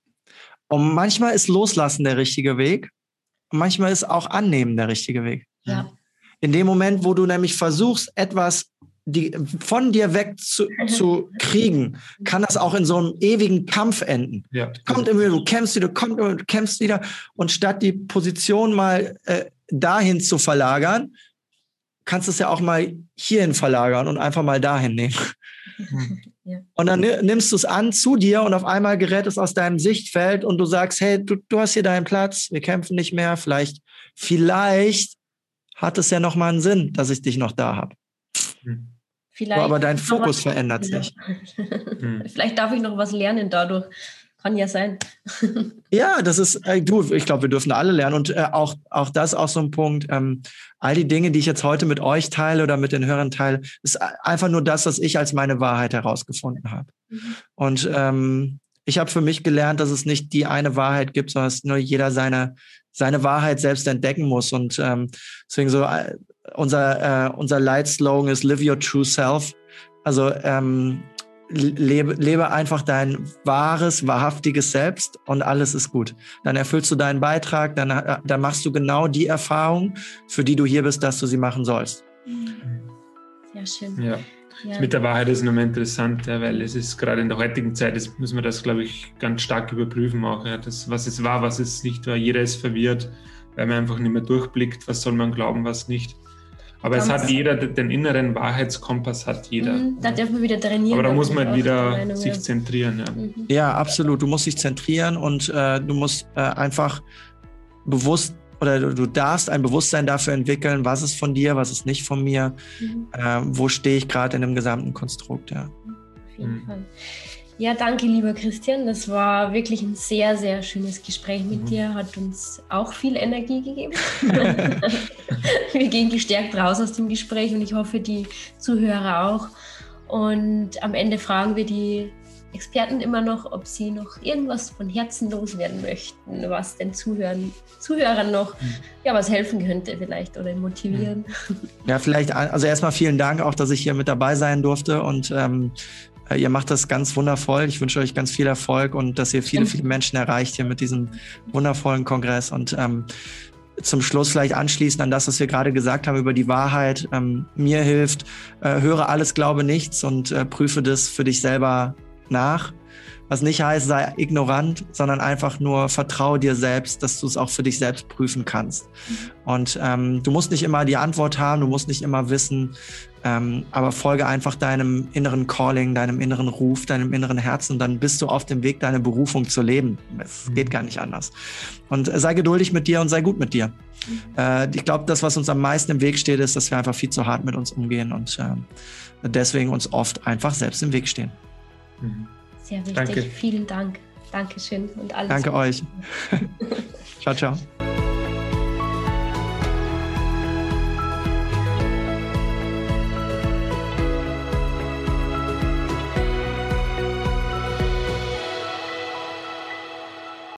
Und manchmal ist Loslassen der richtige Weg. Und manchmal ist auch Annehmen der richtige Weg. Ja. In dem Moment, wo du nämlich versuchst, etwas die, von dir weg zu, zu kriegen, kann das auch in so einem ewigen Kampf enden. Ja. Kommt immer wieder, du kämpfst wieder, kommst immer, du kämpfst wieder. Und statt die Position mal äh, dahin zu verlagern, kannst du es ja auch mal hierhin verlagern und einfach mal dahin nehmen. Ja. Und dann nimmst du es an zu dir und auf einmal gerät es aus deinem Sichtfeld und du sagst, hey, du, du hast hier deinen Platz, wir kämpfen nicht mehr, vielleicht, vielleicht hat es ja noch mal einen Sinn, dass ich dich noch da habe. Vielleicht aber dein Fokus verändert sich. Vielleicht darf ich noch was lernen dadurch. Kann ja sein. Ja, das ist, äh, du, ich glaube, wir dürfen alle lernen. Und äh, auch, auch das ist auch so ein Punkt. Ähm, all die Dinge, die ich jetzt heute mit euch teile oder mit den Hörern teile, ist einfach nur das, was ich als meine Wahrheit herausgefunden habe. Mhm. Und ähm, ich habe für mich gelernt, dass es nicht die eine Wahrheit gibt, sondern dass nur jeder seine, seine Wahrheit selbst entdecken muss. Und ähm, deswegen so, äh, unser, äh, unser Leitslogan ist Live Your True Self. Also, ähm, Lebe, lebe einfach dein wahres, wahrhaftiges Selbst und alles ist gut. Dann erfüllst du deinen Beitrag, dann, dann machst du genau die Erfahrung, für die du hier bist, dass du sie machen sollst. Sehr schön. Ja. Ja. Mit der Wahrheit ist nochmal interessant, ja, weil es ist gerade in der heutigen Zeit, ist, müssen wir das, glaube ich, ganz stark überprüfen auch. Ja, das, was es war, was es nicht war. Jeder ist verwirrt, weil man einfach nicht mehr durchblickt, was soll man glauben, was nicht. Aber es hat jeder, den inneren Wahrheitskompass hat jeder. Mhm, da darf man wieder trainieren. Aber da muss man wieder Meinung, sich ja. zentrieren. Ja. Mhm. ja, absolut. Du musst dich zentrieren und äh, du musst äh, einfach bewusst oder du, du darfst ein Bewusstsein dafür entwickeln, was ist von dir, was ist nicht von mir, mhm. äh, wo stehe ich gerade in dem gesamten Konstrukt. Ja. Auf jeden mhm. Fall. Ja, danke, lieber Christian. Das war wirklich ein sehr, sehr schönes Gespräch mit mhm. dir. Hat uns auch viel Energie gegeben. Wir gehen gestärkt raus aus dem Gespräch und ich hoffe, die Zuhörer auch. Und am Ende fragen wir die Experten immer noch, ob sie noch irgendwas von Herzen loswerden möchten, was den Zuhörern, Zuhörern noch mhm. ja, was helfen könnte vielleicht oder motivieren. Ja, vielleicht, also erstmal vielen Dank auch, dass ich hier mit dabei sein durfte und ähm, ihr macht das ganz wundervoll. Ich wünsche euch ganz viel Erfolg und dass ihr viele, viele Menschen erreicht hier mit diesem wundervollen Kongress. Und ähm, zum Schluss vielleicht anschließend an das, was wir gerade gesagt haben über die Wahrheit. Ähm, mir hilft, äh, höre alles, glaube nichts und äh, prüfe das für dich selber nach. Was nicht heißt, sei ignorant, sondern einfach nur vertraue dir selbst, dass du es auch für dich selbst prüfen kannst. Mhm. Und ähm, du musst nicht immer die Antwort haben, du musst nicht immer wissen, ähm, aber folge einfach deinem inneren Calling, deinem inneren Ruf, deinem inneren Herzen, dann bist du auf dem Weg, deine Berufung zu leben. Es mhm. geht gar nicht anders. Und äh, sei geduldig mit dir und sei gut mit dir. Mhm. Äh, ich glaube, das, was uns am meisten im Weg steht, ist, dass wir einfach viel zu hart mit uns umgehen und äh, deswegen uns oft einfach selbst im Weg stehen. Mhm. Sehr wichtig. Danke. Vielen Dank. Dankeschön und alles Danke Gute. euch. Ciao, ciao.